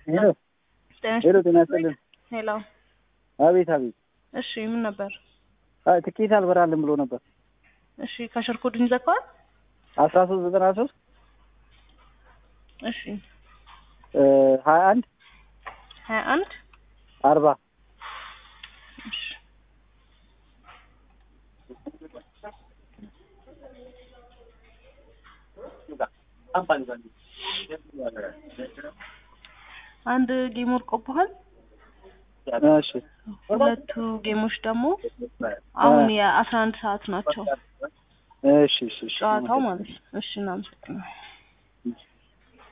ሄሎ ሄሎ ጤና ይስጥልኝ። ሄሎ አቤት አቤት። እሺ ምን ነበር? ትኬት አልበራልም ብሎ ነበር። እሺ ከሸርኮድን ይዘካዋል 1393 እሺ 21 40 እሺ አንድ ጌም ወርቆብሃል። እሺ ሁለቱ ጌሞች ደግሞ አሁን የ11 ሰዓት ናቸው። እሺ ጨዋታው ማለት ነው። እሺ እናመሰግናለን።